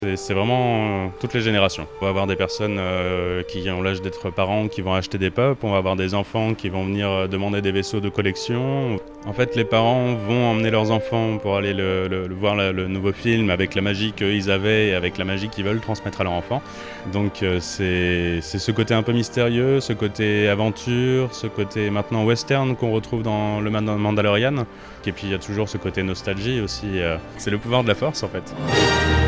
C'est vraiment toutes les générations. On va avoir des personnes qui ont l'âge d'être parents, qui vont acheter des pups. On va avoir des enfants qui vont venir demander des vaisseaux de collection. En fait, les parents vont emmener leurs enfants pour aller voir le nouveau film avec la magie qu'ils avaient et avec la magie qu'ils veulent transmettre à leur enfant. Donc c'est ce côté un peu mystérieux, ce côté aventure, ce côté maintenant western qu'on retrouve dans le Mandalorian. Et puis il y a toujours ce côté nostalgie aussi. C'est le pouvoir de la force en fait.